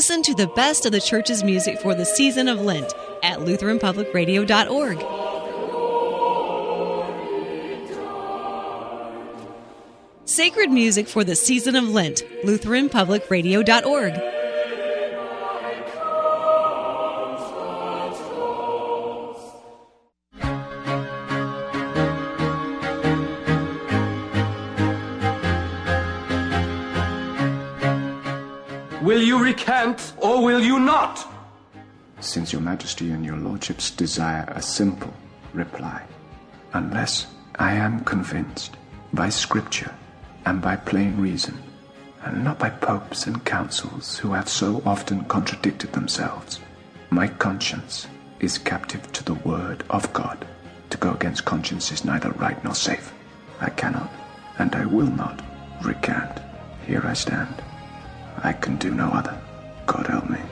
Listen to the best of the church's music for the season of Lent at LutheranPublicRadio.org. Sacred music for the season of Lent, LutheranPublicRadio.org. Will you recant, or will you not? Since your majesty and your lordships desire a simple reply, unless I am convinced by scripture and by plain reason, and not by popes and councils who have so often contradicted themselves, my conscience is captive to the word of God. To go against conscience is neither right nor safe. I cannot, and I will not, recant. Here I stand. I can do no other. God help me.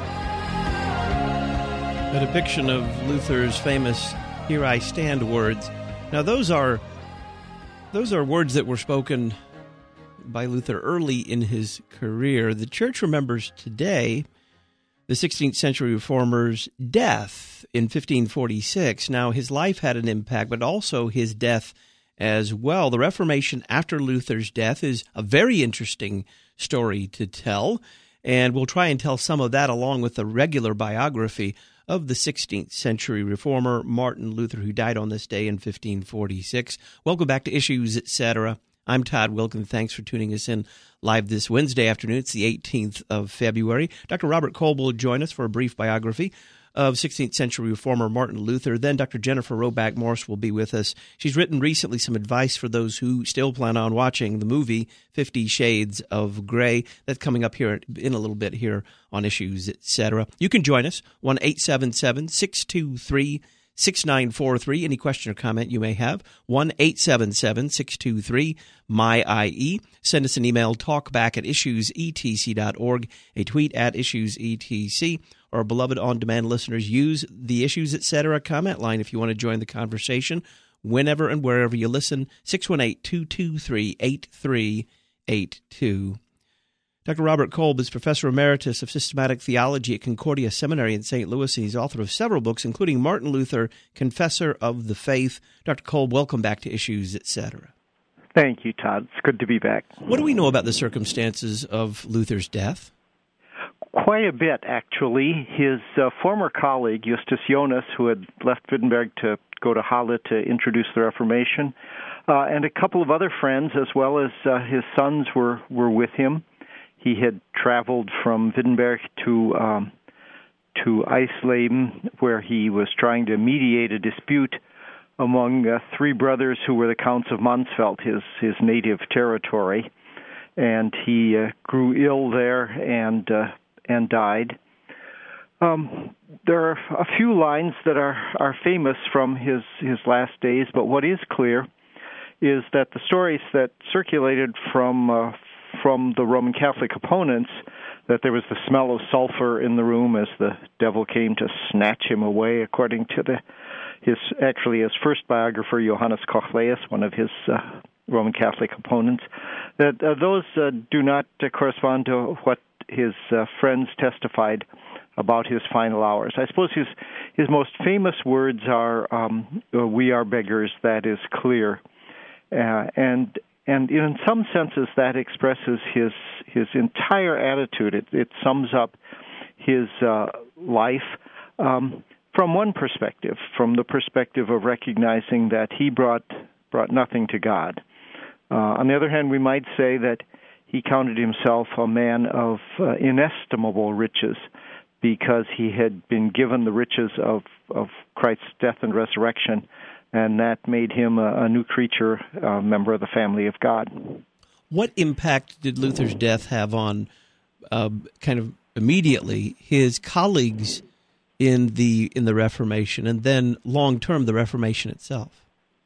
A depiction of Luther's famous "Here I Stand" words. Now, those are words that were spoken by Luther early in his career. The Church remembers today the 16th century reformer's death in 1546. Now, his life had an impact, but also his death as well. The Reformation after Luther's death is a very interesting story to tell, and we'll try and tell some of that along with the regular biography of the 16th century reformer Martin Luther, who died on this day in 1546. Welcome back to Issues, Etc. I'm Todd Wilkin. Thanks for tuning us in live this Wednesday afternoon. It's the 18th of February. Dr. Robert Kolb will join us for a brief biography of 16th century reformer Martin Luther. Then Dr. Jennifer Roback Morse will be with us. She's written recently some advice for those who still plan on watching the movie 50 Shades of Grey. That's coming up here in a little bit here on Issues, Etc. You can join us, 1-877-623-6943. Any question or comment you may have, 1-877-623-MY-IE. Send us an email, talkback@issuesetc.org, a tweet at issuesetc. Our beloved on-demand listeners, use the Issues, Etc. comment line if you want to join the conversation whenever and wherever you listen, 618-223-8382. Dr. Robert Kolb is Professor Emeritus of Systematic Theology at Concordia Seminary in St. Louis, and he's author of several books, including Martin Luther, Confessor of the Faith. Dr. Kolb, welcome back to Issues, Etc. Thank you, Todd. It's good to be back. What do we know about the circumstances of Luther's death? Quite a bit, actually. His former colleague, Justus Jonas, who had left Wittenberg to go to Halle to introduce the Reformation, and a couple of other friends, as well as his sons, were with him. He had traveled from Wittenberg to Eisleben, where he was trying to mediate a dispute among three brothers who were the Counts of Mansfeld, his native territory. And he grew ill there and died. There are a few lines that are famous from his last days, but what is clear is that the stories that circulated from the Roman Catholic opponents, that there was the smell of sulfur in the room as the devil came to snatch him away, according to his first biographer, Johannes Kochleus, one of his Roman Catholic opponents, that those do not correspond to what his friends testified about his final hours. I suppose his most famous words are, "We are beggars, that is clear," and in some senses that expresses his entire attitude. It sums up his life from one perspective, from the perspective of recognizing that he brought nothing to God. On the other hand, we might say that he counted himself a man of inestimable riches because he had been given the riches of Christ's death and resurrection, and that made him a new creature, a member of the family of God. What impact did Luther's death have on, kind of immediately, his colleagues in the Reformation, and then long-term the Reformation itself?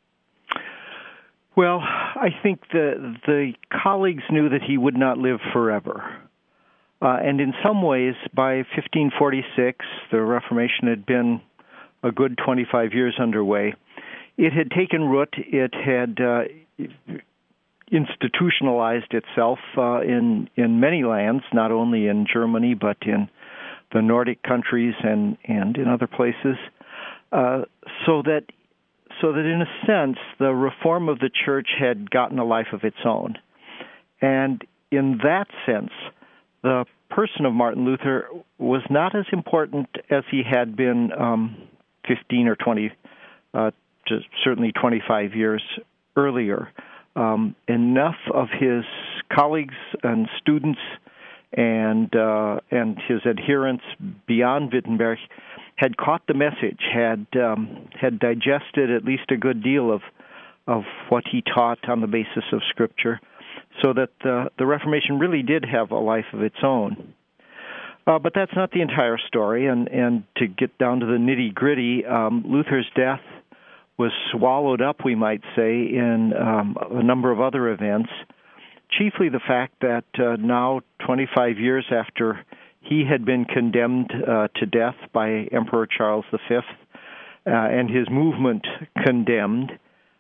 Well, I think the colleagues knew that he would not live forever. And in some ways, by 1546, the Reformation had been a good 25 years underway. It had taken root. It institutionalized itself in many lands, not only in Germany but in the Nordic countries and in other places, so that in a sense the reform of the church had gotten a life of its own. And in that sense, the person of Martin Luther was not as important as he had been 15 or 20, certainly 25 years earlier. Enough of his colleagues and students and his adherents beyond Wittenberg had caught the message, had digested at least a good deal of what he taught on the basis of Scripture, so that the Reformation really did have a life of its own. But that's not the entire story, and to get down to the nitty-gritty, Luther's death was swallowed up, we might say, in a number of other events, chiefly the fact that now, 25 years after he had been condemned to death by Emperor Charles V, and his movement condemned,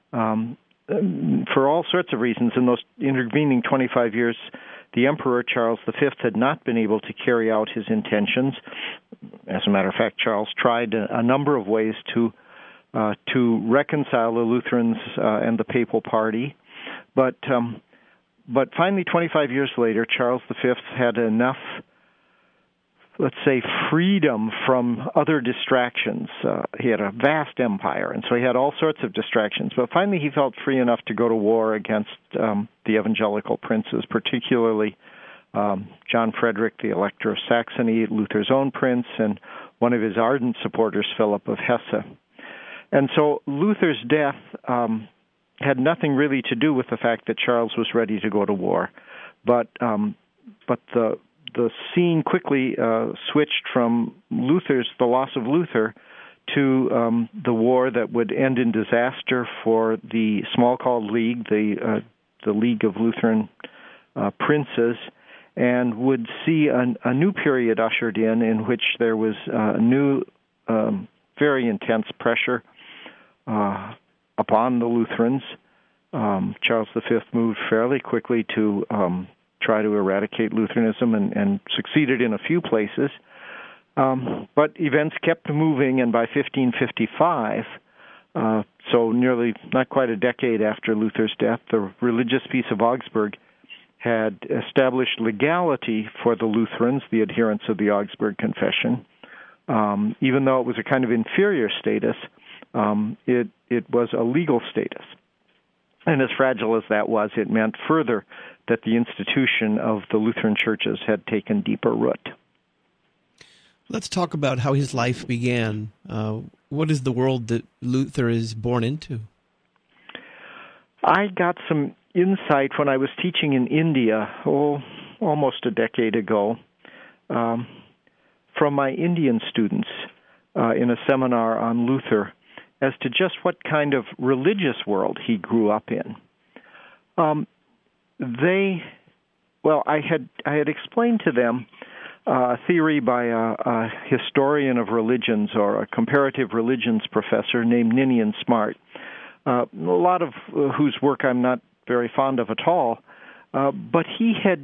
for all sorts of reasons. In those intervening 25 years, the Emperor Charles V had not been able to carry out his intentions. As a matter of fact, Charles tried a number of ways to reconcile the Lutherans and the Papal Party, but finally, 25 years later, Charles V had enough, let's say, freedom from other distractions. He had a vast empire, and so he had all sorts of distractions. But finally, he felt free enough to go to war against the evangelical princes, particularly John Frederick, the Elector of Saxony, Luther's own prince, and one of his ardent supporters, Philip of Hesse. And so Luther's death had nothing really to do with the fact that Charles was ready to go to war, but the scene quickly switched from the loss of Luther, to the war that would end in disaster for the Smalcald League, the League of Lutheran Princes, and would see a new period ushered in which there was new, very intense pressure upon the Lutherans. Charles V moved fairly quickly to try to eradicate Lutheranism and succeeded in a few places. But events kept moving, and by 1555, so nearly not quite a decade after Luther's death, the Religious Peace of Augsburg had established legality for the Lutherans, the adherents of the Augsburg Confession. Even though it was a kind of inferior status, it was a legal status. And as fragile as that was, it meant further that the institution of the Lutheran churches had taken deeper root. Let's talk about how his life began. What is the world that Luther is born into? I got some insight when I was teaching in India, almost a decade ago, from my Indian students in a seminar on Luther, as to just what kind of religious world he grew up in. I had explained to them a theory by a historian of religions, or a comparative religions professor named Ninian Smart, a lot of whose work I'm not very fond of at all, but he had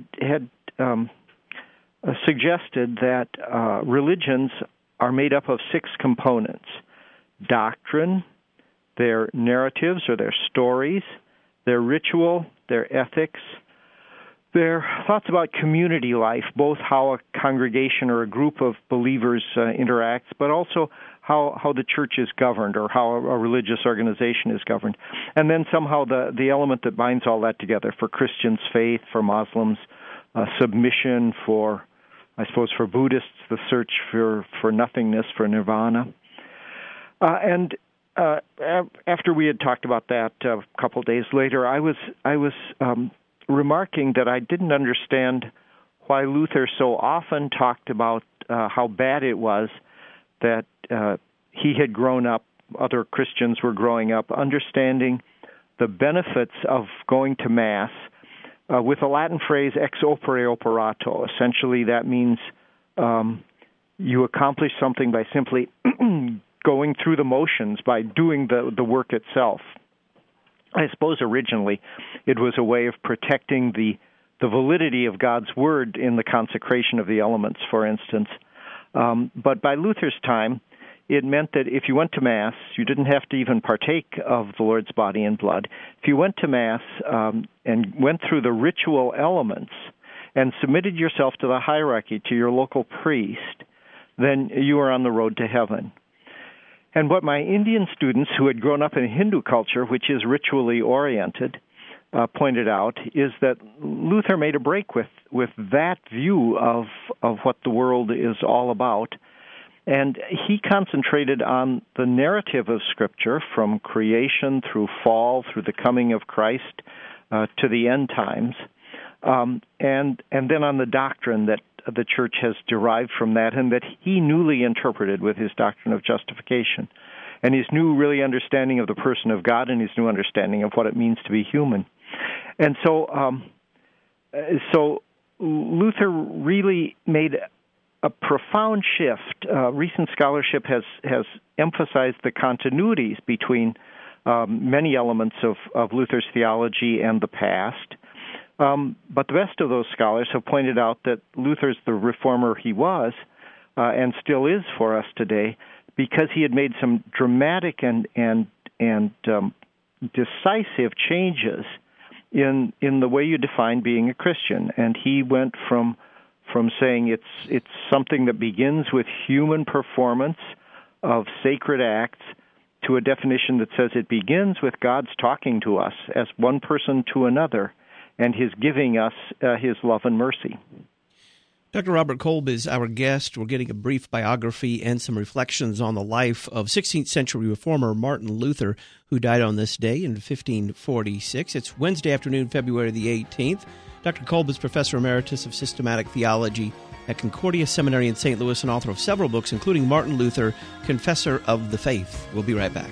suggested that religions are made up of 6 components: doctrine, their narratives or their stories, their ritual, their ethics, their thoughts about community life, both how a congregation or a group of believers interacts, but also how the church is governed, or how a religious organization is governed. And then somehow the element that binds all that together: for Christians, faith; for Muslims, submission; for Buddhists, the search for nothingness, for nirvana. And after we had talked about that a couple days later, I was remarking that I didn't understand why Luther so often talked about how bad it was that he had grown up, other Christians were growing up, understanding the benefits of going to Mass with a Latin phrase, ex opere operato. Essentially, that means you accomplish something by simply going through the motions, by doing the work itself. I suppose originally it was a way of protecting the validity of God's Word in the consecration of the elements, for instance. But by Luther's time, it meant that if you went to Mass, you didn't have to even partake of the Lord's body and blood. If you went to Mass and went through the ritual elements and submitted yourself to the hierarchy, to your local priest, then you were on the road to heaven. And what my Indian students who had grown up in Hindu culture, which is ritually oriented, pointed out is that Luther made a break with that view of what the world is all about. And he concentrated on the narrative of Scripture from creation through fall, through the coming of Christ to the end times, and then on the doctrine that the Church has derived from that and that he newly interpreted with his doctrine of justification and his new really understanding of the person of God and his new understanding of what it means to be human. And so Luther really made a profound shift. Recent scholarship has emphasized the continuities between many elements of Luther's theology and the past. But the best of those scholars have pointed out that Luther's the reformer he was and still is for us today because he had made some dramatic and decisive changes in the way you define being a Christian. And he went from saying it's something that begins with human performance of sacred acts to a definition that says it begins with God's talking to us as one person to another and his giving us his love and mercy. Dr. Robert Kolb is our guest. We're getting a brief biography and some reflections on the life of 16th century reformer Martin Luther, who died on this day in 1546. It's Wednesday afternoon, February the 18th. Dr. Kolb is Professor Emeritus of Systematic Theology at Concordia Seminary in St. Louis and author of several books, including Martin Luther, Confessor of the Faith. We'll be right back.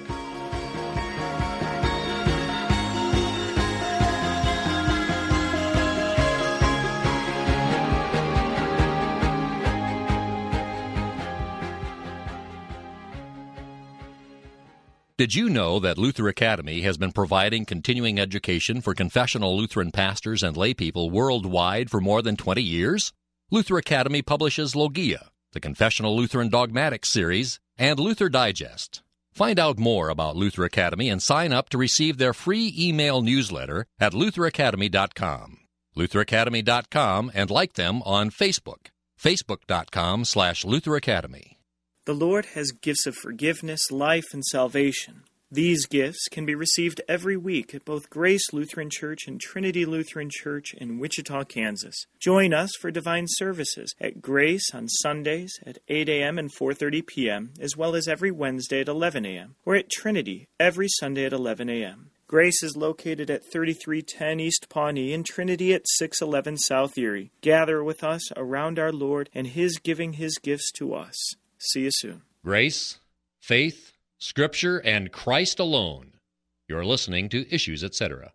Did you know that Luther Academy has been providing continuing education for confessional Lutheran pastors and laypeople worldwide for more than 20 years? Luther Academy publishes Logia, the Confessional Lutheran Dogmatics series, and Luther Digest. Find out more about Luther Academy and sign up to receive their free email newsletter at lutheracademy.com. lutheracademy.com, and like them on Facebook, facebook.com/Luther Academy. The Lord has gifts of forgiveness, life, and salvation. These gifts can be received every week at both Grace Lutheran Church and Trinity Lutheran Church in Wichita, Kansas. Join us for divine services at Grace on Sundays at 8 a.m. and 4:30 p.m., as well as every Wednesday at 11 a.m., or at Trinity every Sunday at 11 a.m. Grace is located at 3310 East Pawnee and Trinity at 611 South Erie. Gather with us around our Lord and His giving His gifts to us. See you soon. Grace, faith, Scripture, and Christ alone. You're listening to Issues, Etc.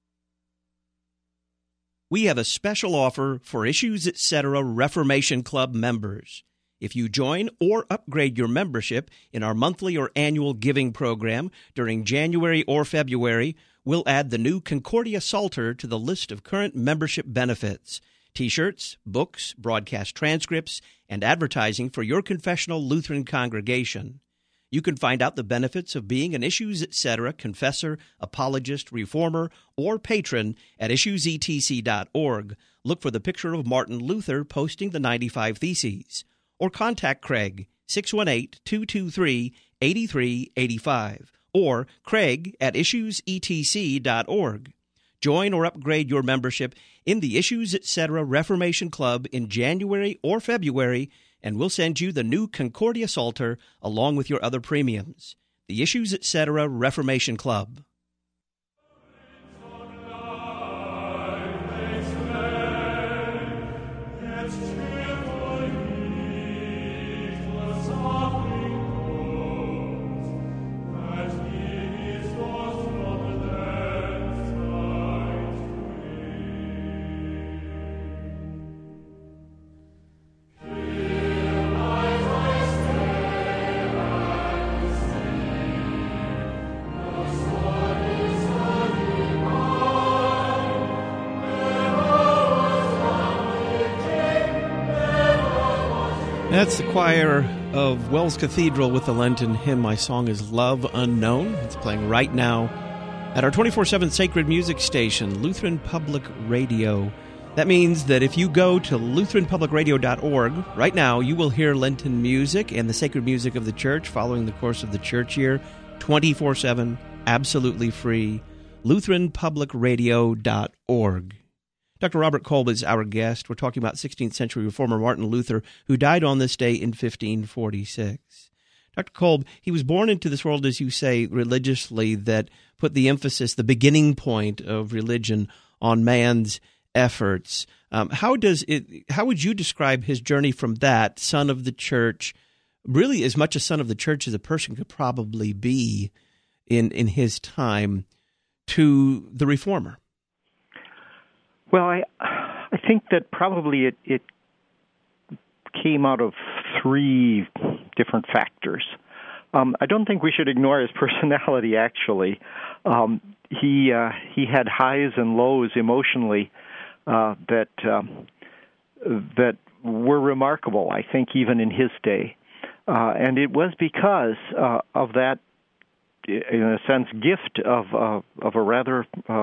We have a special offer for Issues, Etc. Reformation Club members. If you join or upgrade your membership in our monthly or annual giving program during January or February, we'll add the new Concordia Psalter to the list of current membership benefits. T-shirts, books, broadcast transcripts, and advertising for your confessional Lutheran congregation. You can find out the benefits of being an Issues, Etc. confessor, apologist, reformer, or patron at issuesetc.org. Look for the picture of Martin Luther posting the 95 Theses. Or contact Craig, 618-223-8385, or Craig at issuesetc.org. Join or upgrade your membership in the Issues, Etc. Reformation Club in January or February, and we'll send you the new Concordia Psalter along with your other premiums. The Issues, Etc. Reformation Club. Oh, That's the choir of Wells Cathedral with the Lenten hymn, My Song is Love Unknown. It's playing right now at our 24/7 sacred music station, Lutheran Public Radio. That means that if you go to LutheranPublicRadio.org, right now you will hear Lenten music and the sacred music of the church following the course of the church year, 24/7, absolutely free, LutheranPublicRadio.org. Dr. Robert Kolb is our guest. We're talking about 16th century reformer Martin Luther, who died on this day in 1546. Dr. Kolb, he was born into this world, as you say, religiously, that put the emphasis, the beginning point of religion, on man's efforts. How would you describe his journey from that, son of the church, really as much a son of the church as a person could probably be in his time, to the reformer? Well, I think that probably it came out of three different factors. I don't think we should ignore his personality, actually. He had highs and lows emotionally that were remarkable, I think, even in his day. And it was because of that, in a sense, gift of a rather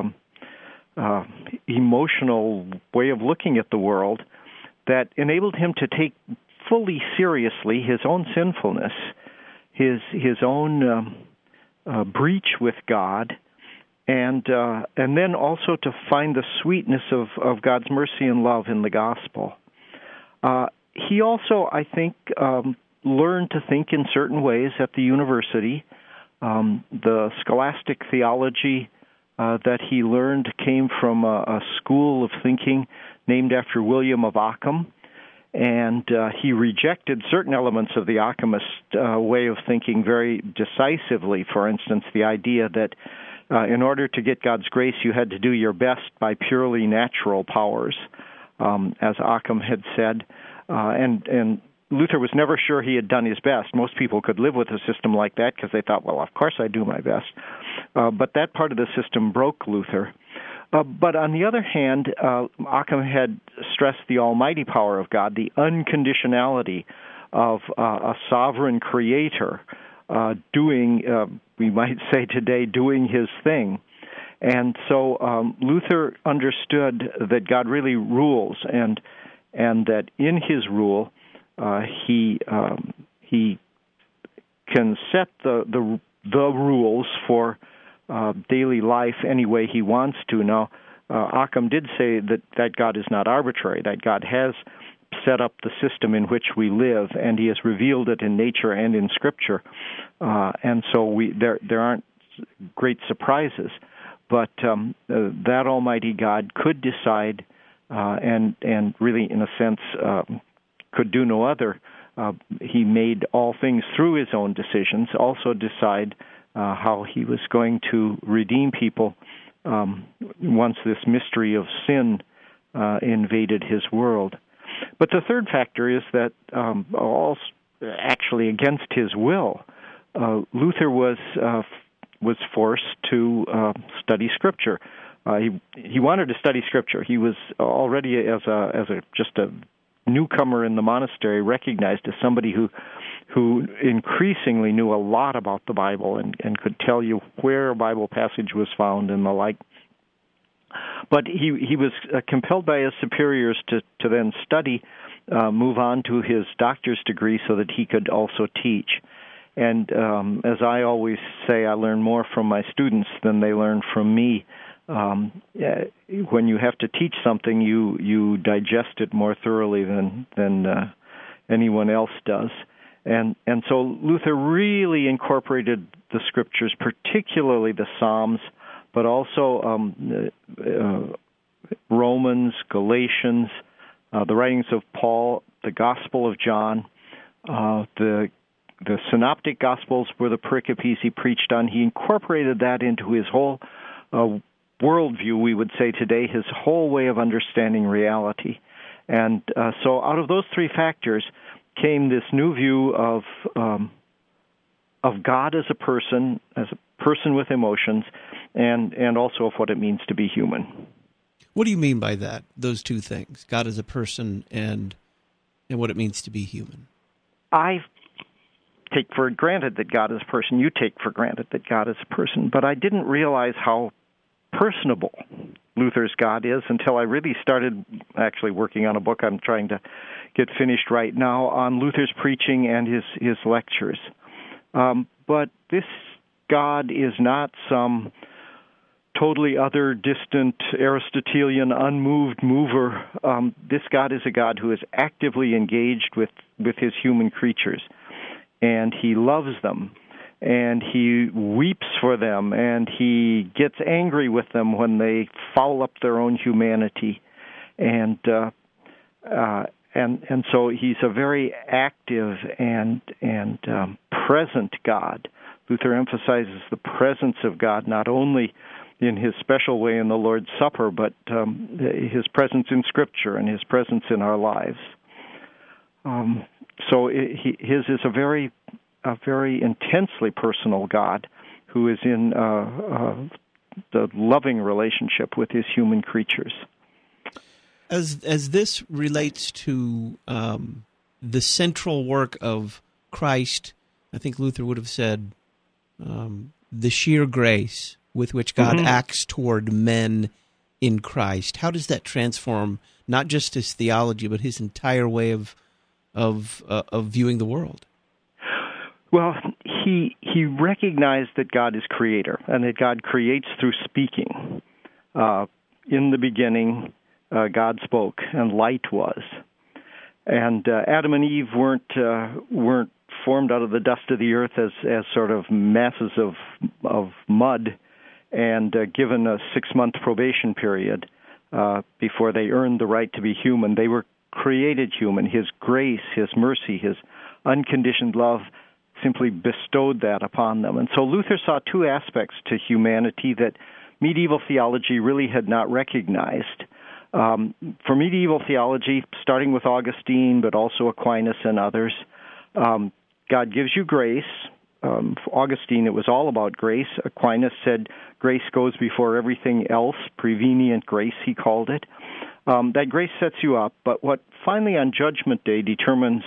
emotional way of looking at the world that enabled him to take fully seriously his own sinfulness, his own breach with God, and then also to find the sweetness of God's mercy and love in the gospel. He also, I think, learned to think in certain ways at the university. The scholastic theology that he learned came from a school of thinking named after William of Ockham, and he rejected certain elements of the Ockhamist way of thinking very decisively. For instance, the idea that in order to get God's grace, you had to do your best by purely natural powers, as Ockham had said, and Luther was never sure he had done his best. Most people could live with a system like that because they thought, well, of course I do my best. But that part of the system broke Luther. But on the other hand, Ockham had stressed the almighty power of God, the unconditionality of a sovereign creator doing, we might say today, doing his thing. And so Luther understood that God really rules, and that in his rule, he can set the rules for daily life any way he wants to. Now, Occam did say that God is not arbitrary, that God has set up the system in which we live, and he has revealed it in nature and in Scripture. And so there aren't great surprises. But that almighty God could decide, and really, in a sense, could do no other. He made all things through his own decisions, also decide how he was going to redeem people once this mystery of sin invaded his world. But the third factor is that, actually against his will, Luther was forced to study Scripture. He wanted to study Scripture. He was already, as just a newcomer in the monastery, recognized as somebody who increasingly knew a lot about the Bible and could tell you where a Bible passage was found and the like. But he was compelled by his superiors to then study, move on to his doctor's degree so that he could also teach. And as I always say, I learn more from my students than they learn from me. When you have to teach something, you digest it more thoroughly than anyone else does. And so Luther really incorporated the Scriptures, particularly the Psalms, but also Romans, Galatians, the writings of Paul, the Gospel of John, the Synoptic Gospels were the pericopes he preached on. He incorporated that into his whole worldview, we would say today, his whole way of understanding reality. And so out of those three factors came this new view of God as a person with emotions, and also of what it means to be human. What do you mean by that, those two things, God as a person and what it means to be human? I take for granted that God is a person. You take for granted that God is a person. But I didn't realize how personable Luther's God is until I really started actually working on a book I'm trying to get finished right now on Luther's preaching and his lectures. But this God is not some totally other, distant, Aristotelian, unmoved mover. This God is a God who is actively engaged with his human creatures, and he loves them, and he weeps for them, and he gets angry with them when they foul up their own humanity, and so he's a very active and present God. Luther emphasizes the presence of God not only in his special way in the Lord's Supper, but his presence in Scripture and his presence in our lives. So his is a very intensely personal God who is in the loving relationship with his human creatures. As this relates to the central work of Christ, I think Luther would have said the sheer grace with which God acts toward men in Christ. How does that transform not just his theology, but his entire way of viewing the world? Well, he recognized that God is creator and that God creates through speaking. In the beginning, God spoke, and light was. And Adam and Eve weren't formed out of the dust of the earth as sort of masses of mud and given a 6-month probation period before they earned the right to be human. They were created human. His grace, his mercy, his unconditioned love simply bestowed that upon them. And so Luther saw two aspects to humanity that medieval theology really had not recognized. For medieval theology, starting with Augustine, but also Aquinas and others, God gives you grace. For Augustine, it was all about grace. Aquinas said grace goes before everything else, prevenient grace, he called it. That grace sets you up, but what finally on Judgment Day determines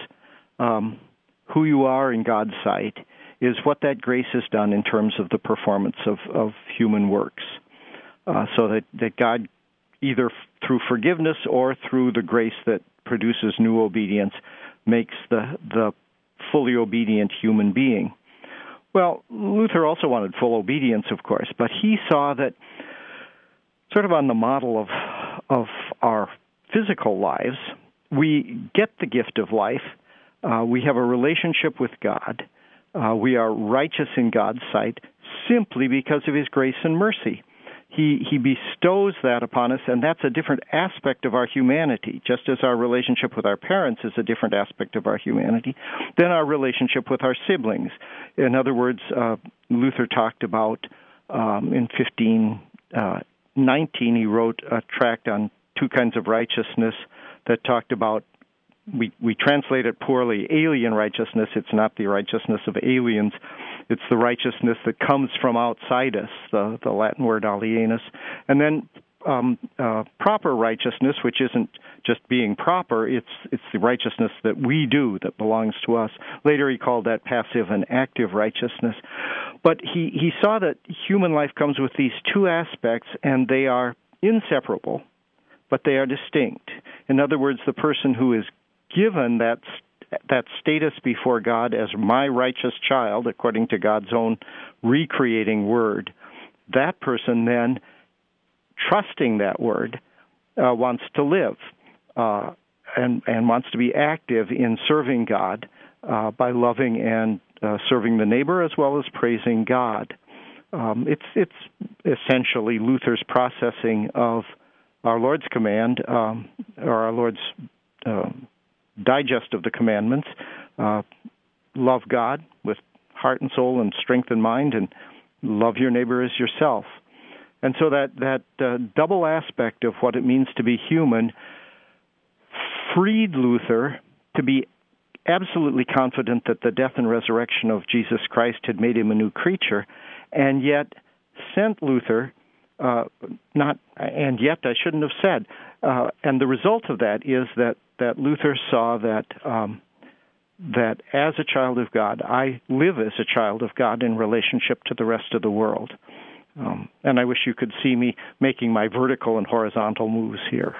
who you are in God's sight is what that grace has done in terms of the performance of human works. So that God, either through forgiveness or through the grace that produces new obedience, makes the fully obedient human being. Well, Luther also wanted full obedience, of course, but he saw that sort of on the model of our physical lives, we get the gift of life. We have a relationship with God. We are righteous in God's sight simply because of his grace and mercy. He bestows that upon us, and that's a different aspect of our humanity, just as our relationship with our parents is a different aspect of our humanity than our relationship with our siblings. In other words, Luther talked about, in 1519, he wrote a tract on two kinds of righteousness that talked about, we translate it poorly, alien righteousness. It's not the righteousness of aliens. It's the righteousness that comes from outside us, the Latin word alienus. And then proper righteousness, which isn't just being proper, it's the righteousness that we do that belongs to us. Later he called that passive and active righteousness. But he saw that human life comes with these two aspects, and they are inseparable, but they are distinct. In other words, the person who is given that status before God as my righteous child, according to God's own recreating word, that person then, trusting that word, wants to live and wants to be active in serving God by loving and serving the neighbor as well as praising God. It's essentially Luther's processing of our Lord's command, or our Lord's digest of the commandments. Love God with heart and soul and strength and mind, and love your neighbor as yourself. And so that double aspect of what it means to be human freed Luther to be absolutely confident that the death and resurrection of Jesus Christ had made him a new creature, and yet sent Luther, I shouldn't have said, and the result of that is that Luther saw that that as a child of God, I live as a child of God in relationship to the rest of the world. And I wish you could see me making my vertical and horizontal moves here.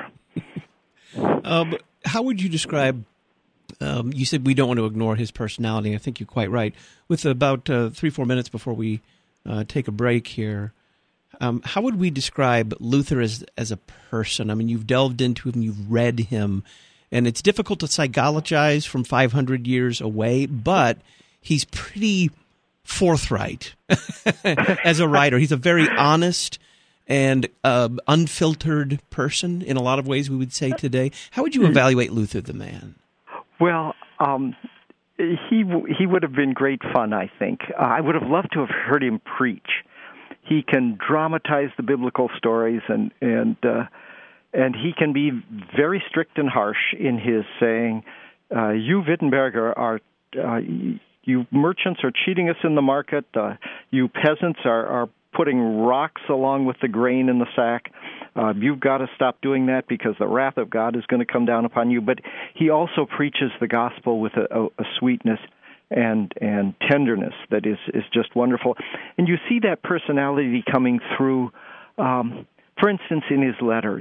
How would you describe, you said we don't want to ignore his personality. I think you're quite right. With about 3-4 minutes before we take a break here, how would we describe Luther as a person? I mean, you've delved into him, you've read him, and it's difficult to psychologize from 500 years away, but he's pretty forthright as a writer. He's a very honest and unfiltered person in a lot of ways, we would say today. How would you evaluate Luther the man? Well, he would have been great fun, I think. I would have loved to have heard him preach. He can dramatize the biblical stories, and he can be very strict and harsh in his saying, you Wittenberger are, you merchants are cheating us in the market, you peasants are putting rocks along with the grain in the sack. You've got to stop doing that because the wrath of God is going to come down upon you. But he also preaches the gospel with a sweetness and tenderness that is just wonderful. And you see that personality coming through, for instance, in his letters.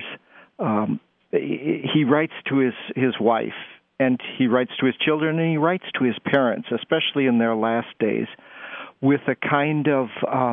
He writes to his wife, and he writes to his children, and he writes to his parents, especially in their last days, with a kind of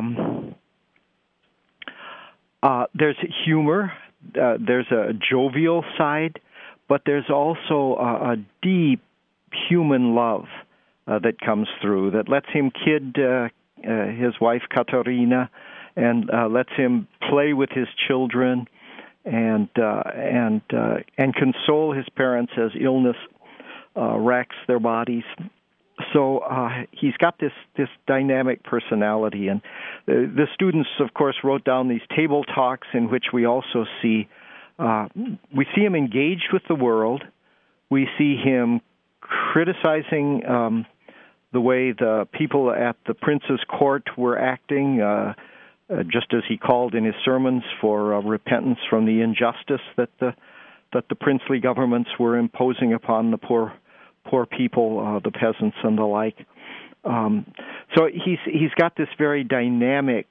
there's humor, there's a jovial side, but there's also a deep human love that comes through that lets him kid his wife Katharina, and lets him play with his children, and console his parents as illness racks their bodies. So he's got this dynamic personality, and the students, of course, wrote down these table talks in which we also see him engaged with the world. We see him criticizing the way the people at the prince's court were acting, just as he called in his sermons for repentance from the injustice that the princely governments were imposing upon the poor people, the peasants and the like. So he's got this very dynamic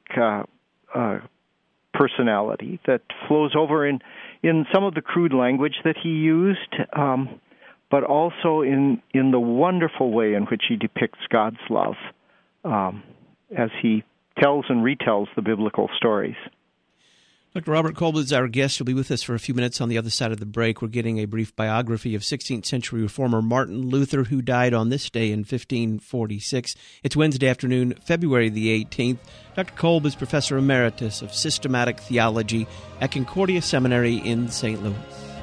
personality that flows over in some of the crude language that he used, but also in the wonderful way in which he depicts God's love as he tells and retells the biblical stories. Dr. Robert Kolb is our guest. He'll be with us for a few minutes on the other side of the break. We're getting a brief biography of 16th century reformer Martin Luther, who died on this day in 1546. It's Wednesday afternoon, February the 18th. Dr. Kolb is Professor Emeritus of Systematic Theology at Concordia Seminary in St. Louis.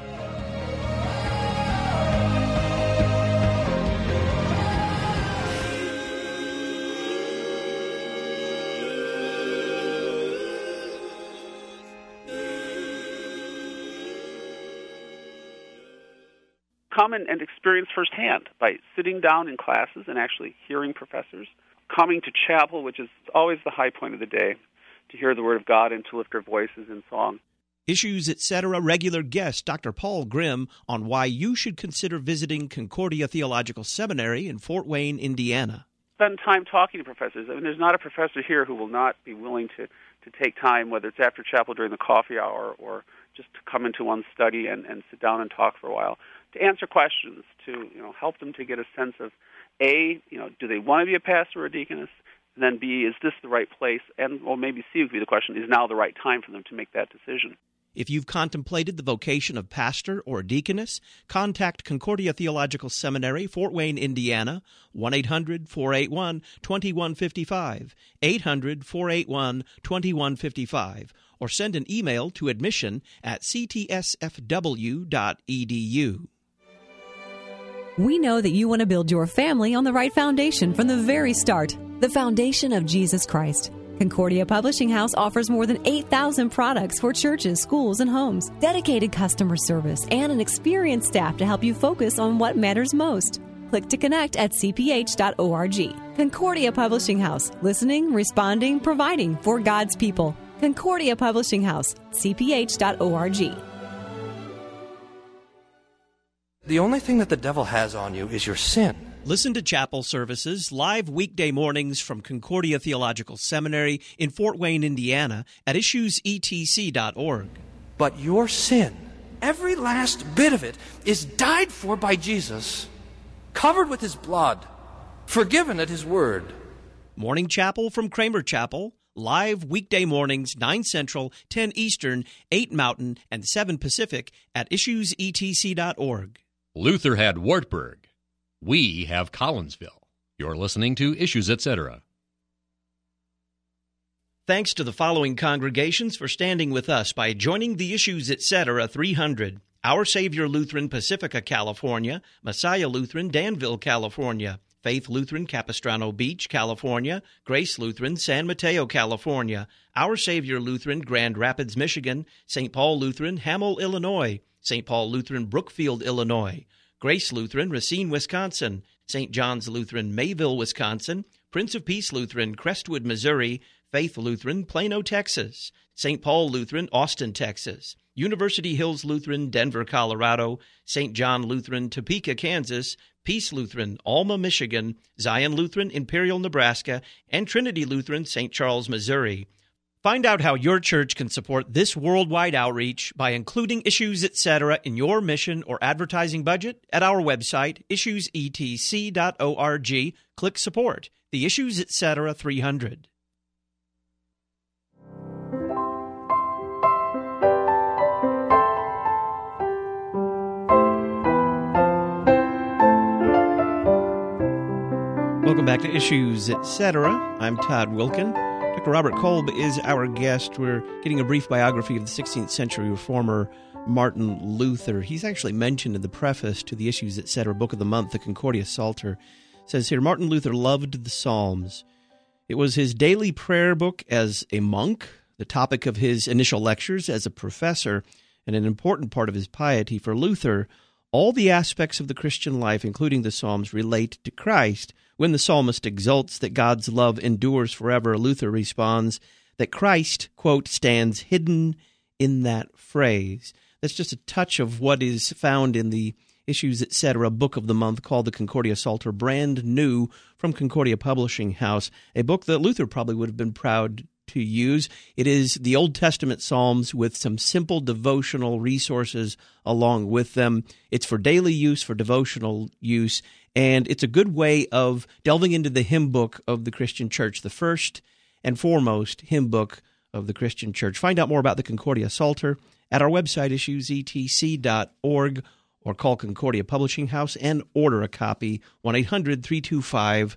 Come and experience firsthand by sitting down in classes and actually hearing professors, coming to chapel, which is always the high point of the day, to hear the Word of God and to lift our voices in song. Issues, etc. Regular guest Dr. Paul Grimm on why you should consider visiting Concordia Theological Seminary in Fort Wayne, Indiana. Spend time talking to professors. I mean, there's not a professor here who will not be willing to take time, whether it's after chapel during the coffee hour or just to come into one's study and sit down and talk for a while, to answer questions, to help them to get a sense of A, do they want to be a pastor or a deaconess? And then B, is this the right place? And or maybe C would be the question, is now the right time for them to make that decision? If you've contemplated the vocation of pastor or deaconess, contact Concordia Theological Seminary, Fort Wayne, Indiana, 1-800-481-2155, 800-481-2155, or send an email to admission@ctsfw.edu. We know that you want to build your family on the right foundation from the very start, the foundation of Jesus Christ. Concordia Publishing House offers more than 8,000 products for churches, schools, and homes, dedicated customer service, and an experienced staff to help you focus on what matters most. Click to connect at cph.org. Concordia Publishing House, listening, responding, providing for God's people. Concordia Publishing House, cph.org. The only thing that the devil has on you is your sin. Listen to chapel services live weekday mornings from Concordia Theological Seminary in Fort Wayne, Indiana at issuesetc.org. But your sin, every last bit of it, is died for by Jesus, covered with his blood, forgiven at his word. Morning Chapel from Kramer Chapel, live weekday mornings, 9 Central, 10 Eastern, 8 Mountain, and 7 Pacific at issuesetc.org. Luther had Wartburg. We have Collinsville. You're listening to Issues, Etc. Thanks to the following congregations for standing with us by joining the Issues, Etc. 300. Our Savior Lutheran, Pacifica, California. Messiah Lutheran, Danville, California. Faith Lutheran, Capistrano Beach, California. Grace Lutheran, San Mateo, California. Our Savior Lutheran, Grand Rapids, Michigan. St. Paul Lutheran, Hamel, Illinois. St. Paul Lutheran, Brookfield, Illinois. Grace Lutheran, Racine, Wisconsin. St. John's Lutheran, Mayville, Wisconsin. Prince of Peace Lutheran, Crestwood, Missouri. Faith Lutheran, Plano, Texas. St. Paul Lutheran, Austin, Texas. University Hills Lutheran, Denver, Colorado. St. John Lutheran, Topeka, Kansas. Peace Lutheran, Alma, Michigan. Zion Lutheran, Imperial, Nebraska. And Trinity Lutheran, St. Charles, Missouri. Find out how your church can support this worldwide outreach by including Issues, Etc. in your mission or advertising budget at our website, issuesetc.org. Click Support, the Issues, Etc. 300. Welcome back to Issues, Etc. I'm Todd Wilkin. Dr. Robert Kolb is our guest. We're getting a brief biography of the 16th century reformer Martin Luther. He's actually mentioned in the preface to the Issues, Etc. Book of the Month, the Concordia Psalter. It says here, Martin Luther loved the Psalms. It was his daily prayer book as a monk, the topic of his initial lectures as a professor, and an important part of his piety. For Luther, all the aspects of the Christian life, including the Psalms, relate to Christ. When the psalmist exults that God's love endures forever, Luther responds that Christ, quote, stands hidden in that phrase. That's just a touch of what is found in the Issues, Etc. Book of the Month called the Concordia Psalter, brand new from Concordia Publishing House, a book that Luther probably would have been proud to use. It is the Old Testament Psalms with some simple devotional resources along with them. It's for daily use, for devotional use, and it's a good way of delving into the hymn book of the Christian Church, the first and foremost hymn book of the Christian Church. Find out more about the Concordia Psalter at our website, issuesetc.org, or call Concordia Publishing House and order a copy, 1-800-325-3040,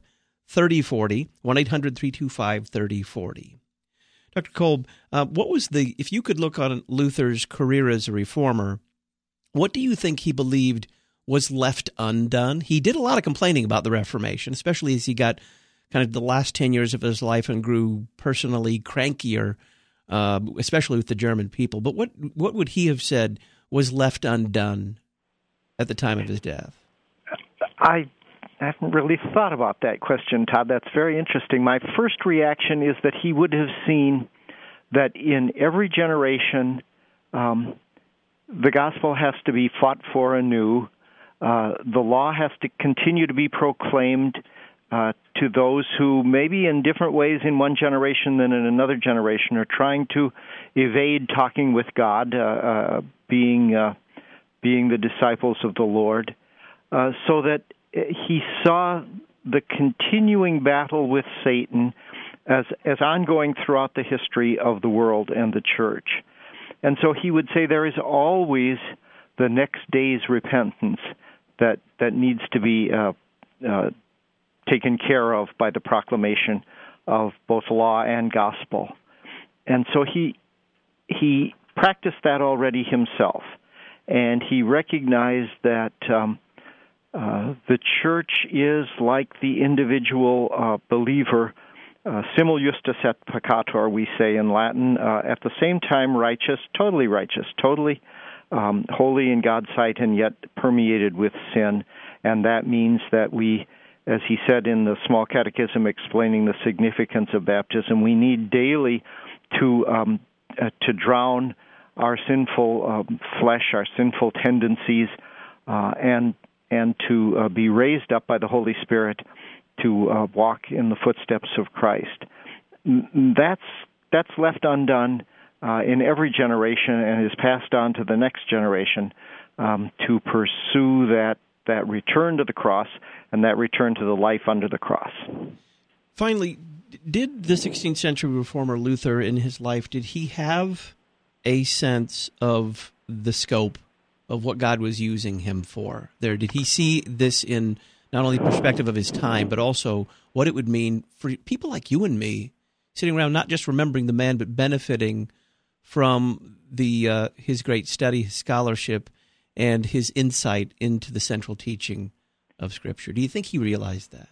1-800-325-3040. Dr. Kolb, if you could look on Luther's career as a reformer, what do you think he believed was left undone? He did a lot of complaining about the Reformation, especially as he got kind of the last 10 years of his life and grew personally crankier, especially with the German people. But what would he have said was left undone at the time of his death? I haven't really thought about that question, Todd. That's very interesting. My first reaction is that he would have seen that in every generation, the gospel has to be fought for anew. The law has to continue to be proclaimed to those who maybe in different ways in one generation than in another generation are trying to evade talking with God, being the disciples of the Lord, so that he saw the continuing battle with Satan as ongoing throughout the history of the world and the church. And so he would say there is always the next day's repentance that needs to be taken care of by the proclamation of both law and gospel. And so he practiced that already himself, and he recognized that the church is like the individual believer, simul justus et peccator, we say in Latin, at the same time righteous, totally holy in God's sight, and yet permeated with sin. And that means that we, as he said in the Small Catechism explaining the significance of baptism, we need daily to drown our sinful flesh, our sinful tendencies, and and to be raised up by the Holy Spirit to walk in the footsteps of Christ. That's left undone in every generation and is passed on to the next generation to pursue that return to the cross and that return to the life under the cross. Finally, did the 16th century reformer Luther in his life, did he have a sense of the scope of what God was using him for there? Did he see this in not only the perspective of his time, but also what it would mean for people like you and me, sitting around not just remembering the man, but benefiting from his great study, his scholarship, and his insight into the central teaching of Scripture? Do you think he realized that?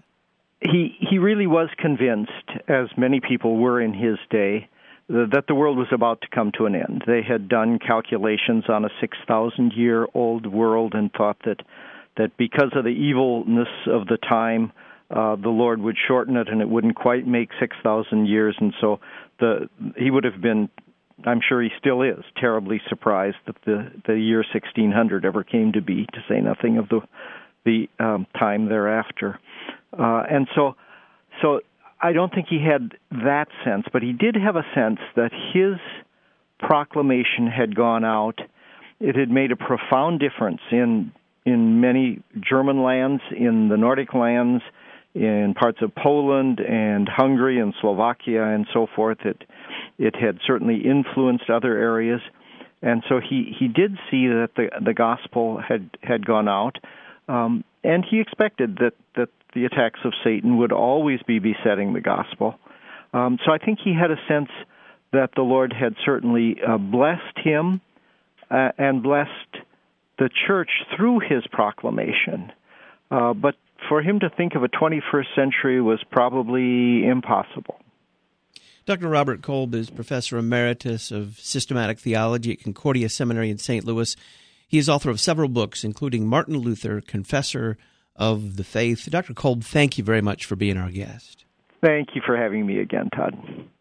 He really was convinced, as many people were in his day, that the world was about to come to an end. They had done calculations on a 6,000-year-old world and thought that because of the evilness of the time, the Lord would shorten it and it wouldn't quite make 6,000 years. And so he would have been, I'm sure he still is, terribly surprised that the year 1600 ever came to be, to say nothing of the time thereafter. And so I don't think he had that sense, but he did have a sense that his proclamation had gone out. It had made a profound difference in many German lands, in the Nordic lands, in parts of Poland and Hungary and Slovakia and so forth. It had certainly influenced other areas. And so he did see that the gospel had gone out, and he expected that the attacks of Satan would always be besetting the gospel. So I think he had a sense that the Lord had certainly blessed him and blessed the church through his proclamation. But for him to think of a 21st century was probably impossible. Dr. Robert Kolb is Professor Emeritus of Systematic Theology at Concordia Seminary in St. Louis. He is author of several books, including Martin Luther, Confessor of the Faith. Dr. Kolb, thank you very much for being our guest. Thank you for having me again, Todd.